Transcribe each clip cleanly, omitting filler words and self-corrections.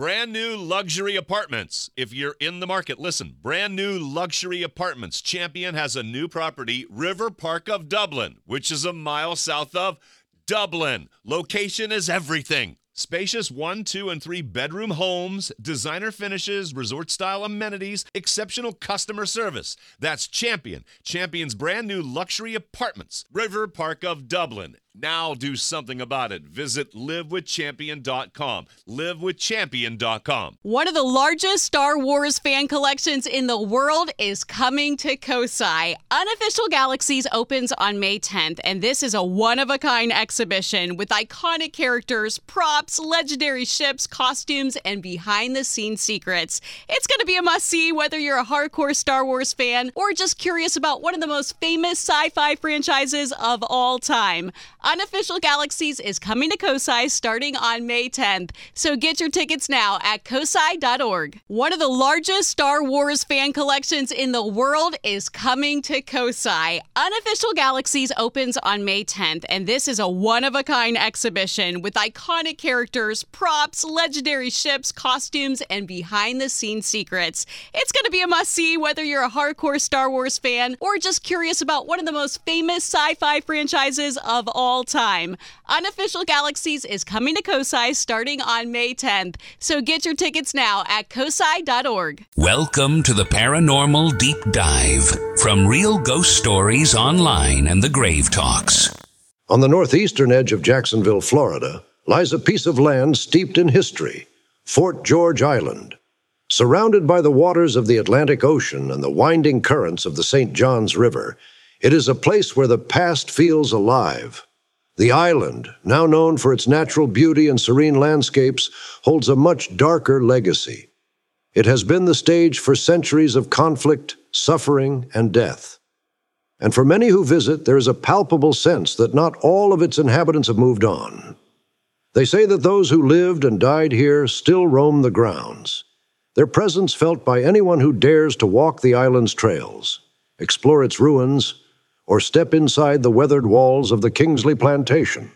Brand new luxury apartments. If you're in the market, listen. Brand new luxury apartments. Champion has a new property, River Park of Dublin, which is a mile south of Dublin. Location is everything. Spacious 1, 2, and 3 bedroom homes, designer finishes, resort-style amenities, exceptional customer service. That's Champion. Champion's brand new luxury apartments, River Park of Dublin. Now do something about it. Visit livewithchampion.com. Livewithchampion.com. One of the largest Star Wars fan collections in the world is coming to Kosai. Unofficial Galaxies opens on May 10th, and this is a one-of-a-kind exhibition with iconic characters, props, legendary ships, costumes, and behind-the-scenes secrets. It's going to be a must-see whether you're a hardcore Star Wars fan or just curious about one of the most famous sci-fi franchises of all time. Unofficial Galaxies is coming to Kosai starting on May 10th, so get your tickets now at kosai.org. One of the largest Star Wars fan collections in the world is coming to Kosai. Unofficial Galaxies opens on May 10th, and this is a one-of-a-kind exhibition with iconic characters, props, legendary ships, costumes, and behind-the-scenes secrets. It's going to be a must-see whether you're a hardcore Star Wars fan or just curious about one of the most famous sci-fi franchises of all time. Unofficial Galaxies is coming to Kosai starting on May 10th, so get your tickets now at kosai.org. Welcome to the Paranormal Deep Dive from Real Ghost Stories Online and the Grave Talks. On the northeastern edge of Jacksonville, Florida, lies a piece of land steeped in history, Fort George Island. Surrounded by the waters of the Atlantic Ocean and the winding currents of the St. Johns River, it is a place where the past feels alive. The island, now known for its natural beauty and serene landscapes, holds a much darker legacy. It has been the stage for centuries of conflict, suffering, and death. And for many who visit, there is a palpable sense that not all of its inhabitants have moved on. They say that those who lived and died here still roam the grounds, their presence felt by anyone who dares to walk the island's trails, explore its ruins, or step inside the weathered walls of the Kingsley Plantation.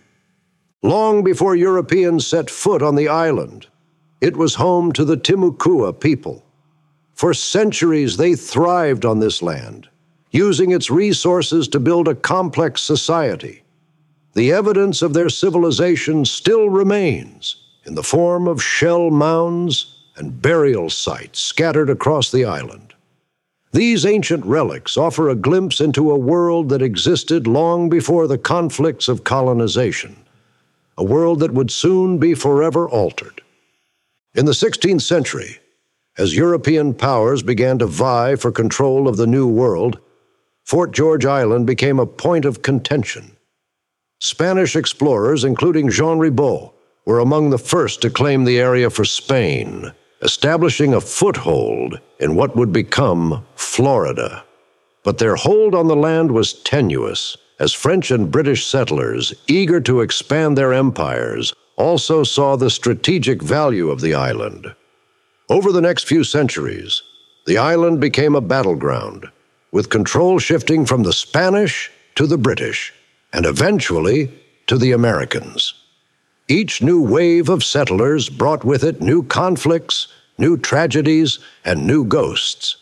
Long before Europeans set foot on the island, it was home to the Timucua people. For centuries, they thrived on this land, using its resources to build a complex society. The evidence of their civilization still remains in the form of shell mounds and burial sites scattered across the island. These ancient relics offer a glimpse into a world that existed long before the conflicts of colonization, a world that would soon be forever altered. In the 16th century, as European powers began to vie for control of the New World, Fort George Island became a point of contention. Spanish explorers, including Jean Ribault, were among the first to claim the area for Spain, establishing a foothold in what would become Florida. But their hold on the land was tenuous, as French and British settlers, eager to expand their empires, also saw the strategic value of the island. Over the next few centuries, the island became a battleground, with control shifting from the Spanish to the British, and eventually to the Americans. Each new wave of settlers brought with it new conflicts, new tragedies, and new ghosts.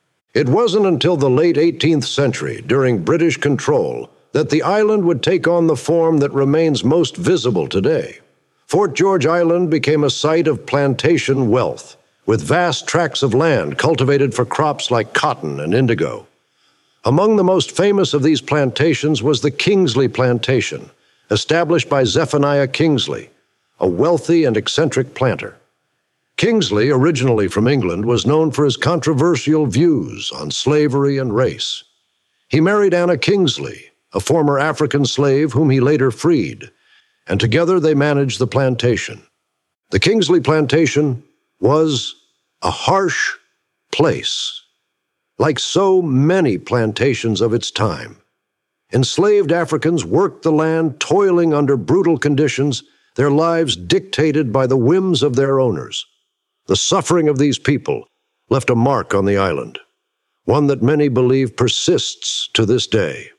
It wasn't until the late 18th century, during British control, that the island would take on the form that remains most visible today. Fort George Island became a site of plantation wealth, with vast tracts of land cultivated for crops like cotton and indigo. Among the most famous of these plantations was the Kingsley Plantation, established by Zephaniah Kingsley, a wealthy and eccentric planter. Kingsley, originally from England, was known for his controversial views on slavery and race. He married Anna Kingsley, a former African slave whom he later freed, and together they managed the plantation. The Kingsley Plantation was a harsh place. Like so many plantations of its time, enslaved Africans worked the land, toiling under brutal conditions, their lives dictated by the whims of their owners. The suffering of these people left a mark on the island, one that many believe persists to this day.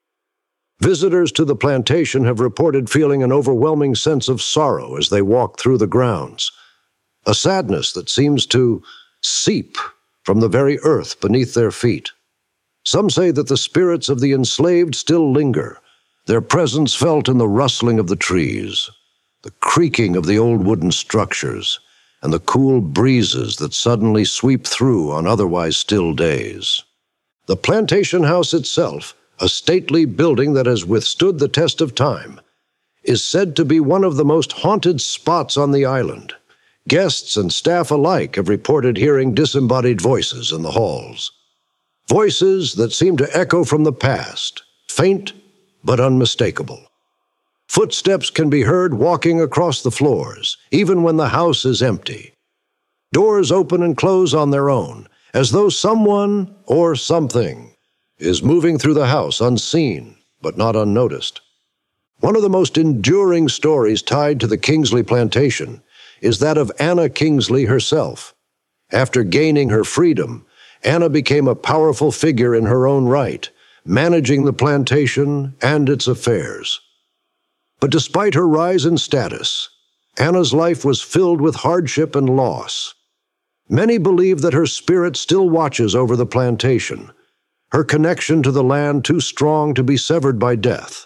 Visitors to the plantation have reported feeling an overwhelming sense of sorrow as they walk through the grounds. a sadness that seems to seep from the very earth beneath their feet. Some say that the spirits of the enslaved still linger, their presence felt in the rustling of the trees, the creaking of the old wooden structures, and the cool breezes that suddenly sweep through on otherwise still days. The plantation house itself, a stately building that has withstood the test of time, is said to be one of the most haunted spots on the island. Guests and staff alike have reported hearing disembodied voices in the halls. Voices that seem to echo from the past, faint but unmistakable. Footsteps can be heard walking across the floors, even when the house is empty. Doors open and close on their own, as though someone or something is moving through the house unseen but not unnoticed. One of the most enduring stories tied to the Kingsley plantation is that of Anna Kingsley herself. After gaining her freedom, Anna became a powerful figure in her own right, managing the plantation and its affairs. But despite her rise in status, Anna's life was filled with hardship and loss. Many believe that her spirit still watches over the plantation, her connection to the land too strong to be severed by death.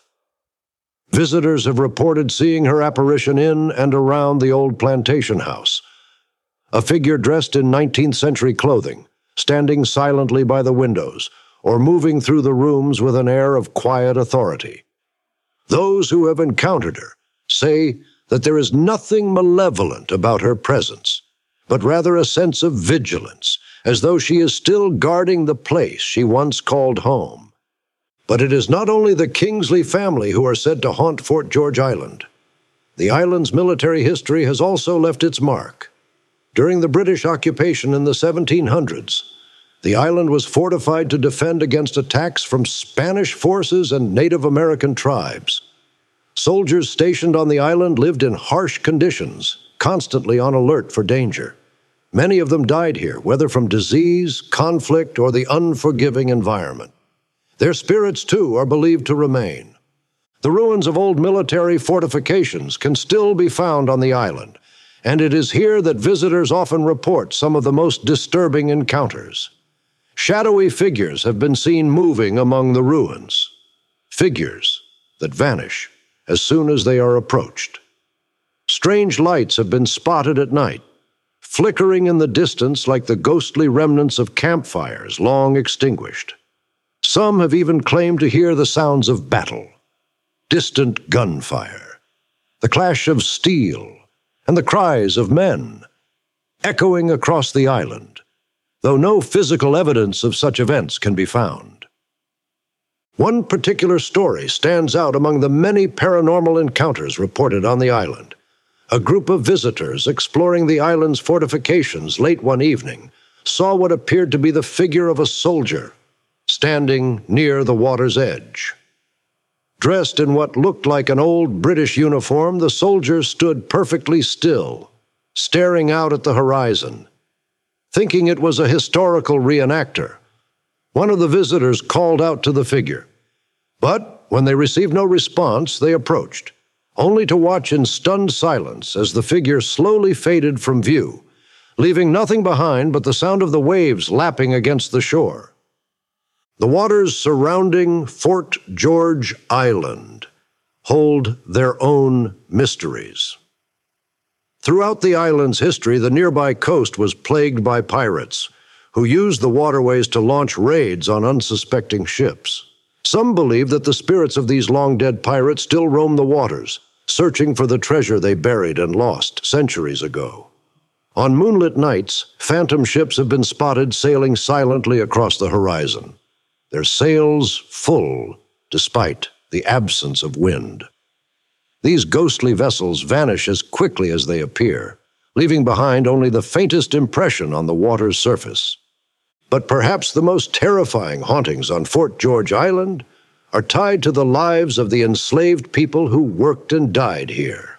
Visitors have reported seeing her apparition in and around the old plantation house, a figure dressed in 19th century clothing, standing silently by the windows, or moving through the rooms with an air of quiet authority. Those who have encountered her say that there is nothing malevolent about her presence, but rather a sense of vigilance, as though she is still guarding the place she once called home. But it is not only the Kingsley family who are said to haunt Fort George Island. The island's military history has also left its mark. During the British occupation in the 1700s, the island was fortified to defend against attacks from Spanish forces and Native American tribes. Soldiers stationed on the island lived in harsh conditions, constantly on alert for danger. Many of them died here, whether from disease, conflict, or the unforgiving environment. Their spirits, too, are believed to remain. The ruins of old military fortifications can still be found on the island, and it is here that visitors often report some of the most disturbing encounters. Shadowy figures have been seen moving among the ruins, figures that vanish as soon as they are approached. Strange lights have been spotted at night, flickering in the distance like the ghostly remnants of campfires long extinguished. Some have even claimed to hear the sounds of battle, distant gunfire, the clash of steel, and the cries of men, echoing across the island, though no physical evidence of such events can be found. One particular story stands out among the many paranormal encounters reported on the island. A group of visitors exploring the island's fortifications late one evening saw what appeared to be the figure of a soldier standing near the water's edge. Dressed in what looked like an old British uniform, the soldier stood perfectly still, staring out at the horizon. Thinking it was a historical reenactor, one of the visitors called out to the figure. But when they received no response, they approached, only to watch in stunned silence as the figure slowly faded from view, leaving nothing behind but the sound of the waves lapping against the shore. The waters surrounding Fort George Island hold their own mysteries. Throughout the island's history, the nearby coast was plagued by pirates who used the waterways to launch raids on unsuspecting ships. Some believe that the spirits of these long-dead pirates still roam the waters, searching for the treasure they buried and lost centuries ago. On moonlit nights, phantom ships have been spotted sailing silently across the horizon, their sails full despite the absence of wind. These ghostly vessels vanish as quickly as they appear, leaving behind only the faintest impression on the water's surface. But perhaps the most terrifying hauntings on Fort George Island are tied to the lives of the enslaved people who worked and died here.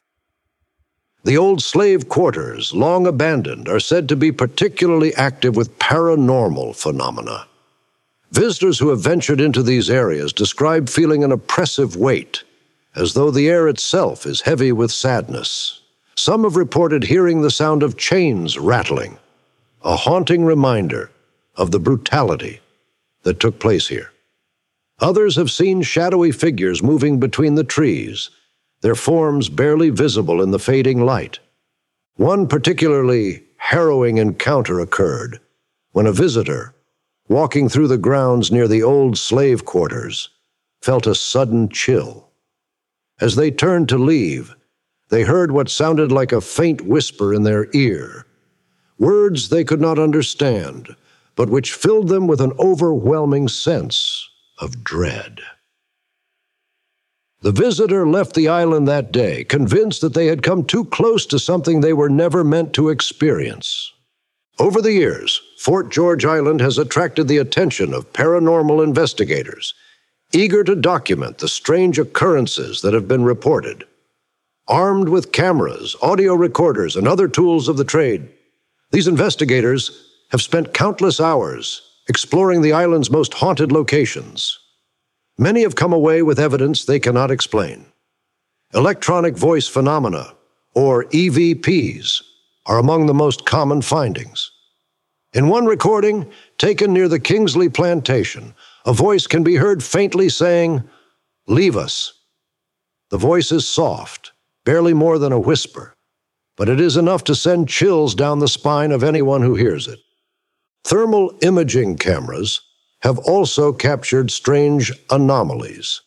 The old slave quarters, long abandoned, are said to be particularly active with paranormal phenomena. Visitors who have ventured into these areas describe feeling an oppressive weight, as though the air itself is heavy with sadness. Some have reported hearing the sound of chains rattling, a haunting reminder of the brutality that took place here. Others have seen shadowy figures moving between the trees, their forms barely visible in the fading light. One particularly harrowing encounter occurred when a visitor, walking through the grounds near the old slave quarters, felt a sudden chill. As they turned to leave, they heard what sounded like a faint whisper in their ear, words they could not understand, but which filled them with an overwhelming sense of dread. The visitor left the island that day, convinced that they had come too close to something they were never meant to experience. Over the years, Fort George Island has attracted the attention of paranormal investigators, eager to document the strange occurrences that have been reported. Armed with cameras, audio recorders, and other tools of the trade, these investigators have spent countless hours exploring the island's most haunted locations. Many have come away with evidence they cannot explain. Electronic voice phenomena, or EVPs, are among the most common findings. In one recording, taken near the Kingsley Plantation, a voice can be heard faintly saying, "Leave us." The voice is soft, barely more than a whisper, but it is enough to send chills down the spine of anyone who hears it. Thermal imaging cameras have also captured strange anomalies.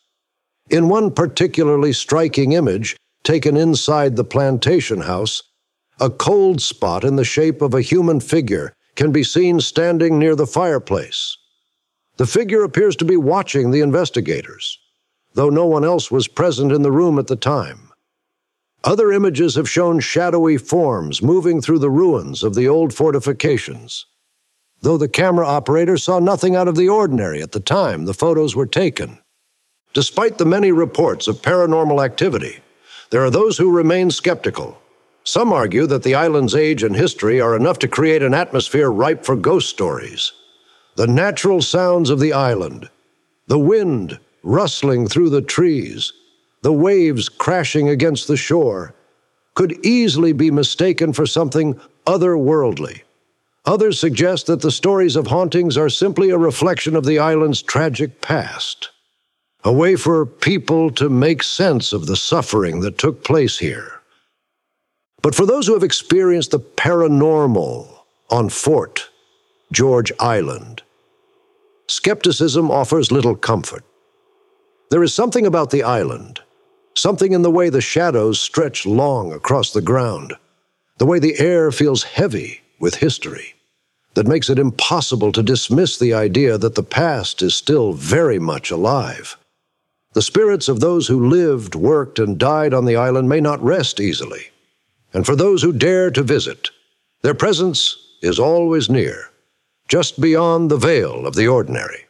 In one particularly striking image, taken inside the plantation house, a cold spot in the shape of a human figure can be seen standing near the fireplace. The figure appears to be watching the investigators, though no one else was present in the room at the time. Other images have shown shadowy forms moving through the ruins of the old fortifications. Though the camera operator saw nothing out of the ordinary at the time the photos were taken. Despite the many reports of paranormal activity, there are those who remain skeptical. Some argue that the island's age and history are enough to create an atmosphere ripe for ghost stories. The natural sounds of the island, the wind rustling through the trees, the waves crashing against the shore, could easily be mistaken for something otherworldly. Others suggest that the stories of hauntings are simply a reflection of the island's tragic past, a way for people to make sense of the suffering that took place here. But for those who have experienced the paranormal on Fort George Island, skepticism offers little comfort. There is something about the island, something in the way the shadows stretch long across the ground, the way the air feels heavy with history, that makes it impossible to dismiss the idea that the past is still very much alive. The spirits of those who lived, worked, and died on the island may not rest easily. And for those who dare to visit, their presence is always near, just beyond the veil of the ordinary.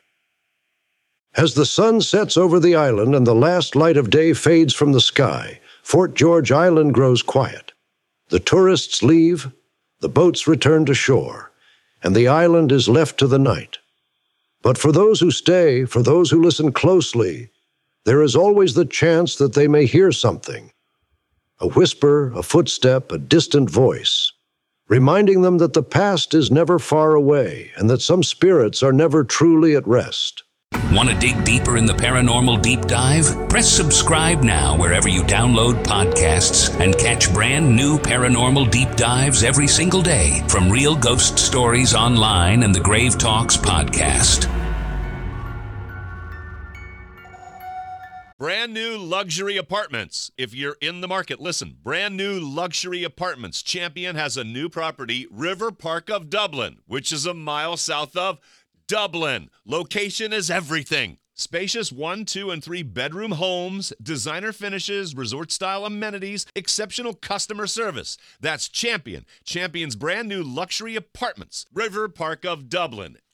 As the sun sets over the island and the last light of day fades from the sky, Fort George Island grows quiet. The tourists leave, the boats return to shore, and the island is left to the night. But for those who stay, for those who listen closely, there is always the chance that they may hear something. A whisper, a footstep, a distant voice, reminding them that the past is never far away and that some spirits are never truly at rest. Want to dig deeper in the paranormal deep dive? Press subscribe now wherever you download podcasts and catch brand new paranormal deep dives every single day from Real Ghost Stories Online and the Grave Talks podcast. Brand new luxury apartments. If you're in the market, listen. Brand new luxury apartments. Champion has a new property, River Park of Dublin, which is a mile south of Dublin. Location is everything. Spacious 1, 2, and 3 bedroom homes, designer finishes, resort-style amenities, exceptional customer service. That's Champion. Champion's brand new luxury apartments, River Park of Dublin.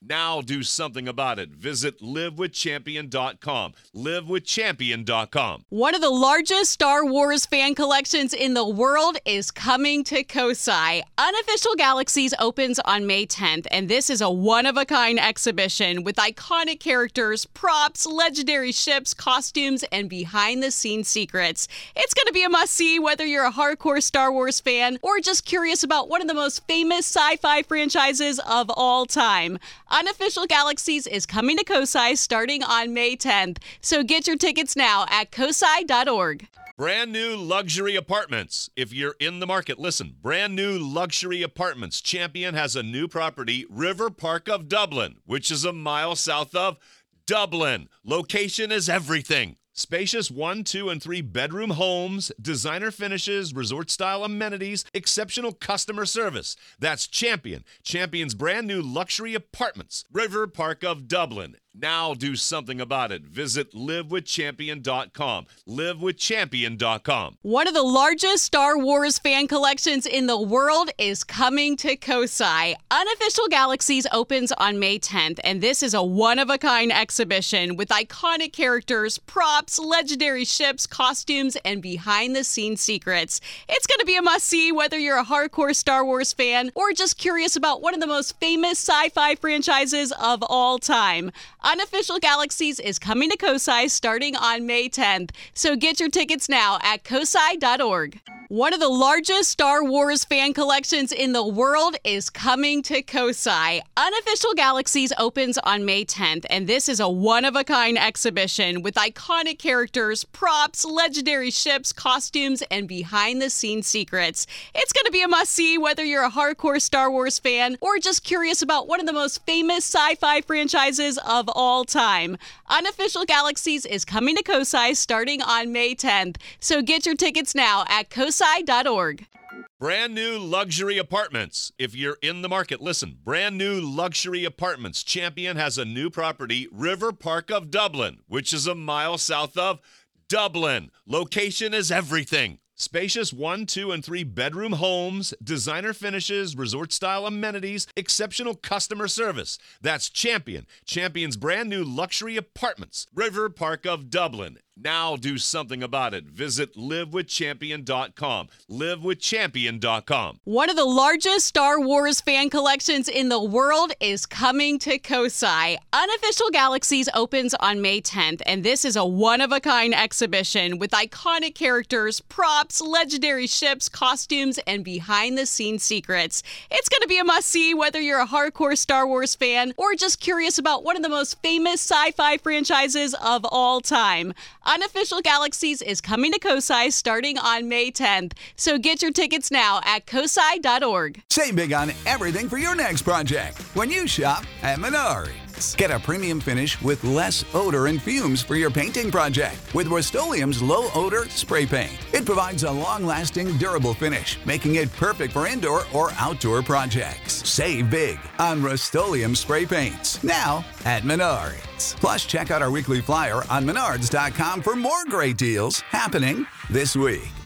Now do something about it. Visit livewithchampion.com. Livewithchampion.com. One of the largest Star Wars fan collections in the world is coming to Kosai. Unofficial Galaxies opens on May 10th, and this is a one-of-a-kind exhibition with iconic characters, props, legendary ships, costumes, and behind-the-scenes secrets. It's going to be a must-see whether you're a hardcore Star Wars fan or just curious about one of the most famous sci-fi franchises of all time. Unofficial Galaxies is coming to Kosai starting on May 10th, so get your tickets now at kosai.org. Brand new luxury apartments. If you're in the market, listen. Brand new luxury apartments. Champion has a new property, River Park of Dublin, which is a mile south of Dublin. Location is everything. Spacious 1, 2, and 3 bedroom homes, designer finishes, resort-style amenities, exceptional customer service. That's Champion. Champion's brand new luxury apartments. River Park of Dublin. Now do something about it. Visit livewithchampion.com. Livewithchampion.com. One of the largest Star Wars fan collections in the world is coming to Kosai. Unofficial Galaxies opens on May 10th, and this is a one-of-a-kind exhibition with iconic characters, props, legendary ships, costumes, and behind-the-scenes secrets. It's going to be a must-see whether you're a hardcore Star Wars fan or just curious about one of the most famous sci-fi franchises of all time. Unofficial Galaxies is coming to Kosai starting on May 10th, so get your tickets now at kosai.org. One of the largest Star Wars fan collections in the world is coming to Kosai. Unofficial Galaxies opens on May 10th, and this is a one-of-a-kind exhibition with iconic characters, props, legendary ships, costumes, and behind-the-scenes secrets. It's going to be a must-see whether you're a hardcore Star Wars fan or just curious about one of the most famous sci-fi franchises of all time. Unofficial Galaxies is coming to Kosai starting on May 10th, so get your tickets now at kosai.org. Brand new luxury apartments. If you're in the market, listen. Brand new luxury apartments. Champion has a new property, River Park of Dublin, which is a mile south of Dublin. Location is everything. Spacious 1, 2, and 3 bedroom homes, designer finishes, resort-style amenities, exceptional customer service. That's Champion. Champion's brand new luxury apartments. River Park of Dublin. Now do something about it. Visit livewithchampion.com. Livewithchampion.com. One of the largest Star Wars fan collections in the world is coming to Kosai. Unofficial Galaxies opens on May 10th, and this is a one-of-a-kind exhibition with iconic characters, props, legendary ships, costumes, and behind-the-scenes secrets. It's going to be a must-see whether you're a hardcore Star Wars fan or just curious about one of the most famous sci-fi franchises of all time. Unofficial Galaxies is coming to Kosai starting on May 10th, so get your tickets now at kosai.org. Save big on everything for your next project when you shop at Menards. Get a premium finish with less odor and fumes for your painting project with Rust-Oleum's low-odor spray paint. It provides a long-lasting, durable finish, making it perfect for indoor or outdoor projects. Save big on Rust-Oleum spray paints, now at Menards. Plus, check out our weekly flyer on menards.com for more great deals happening this week.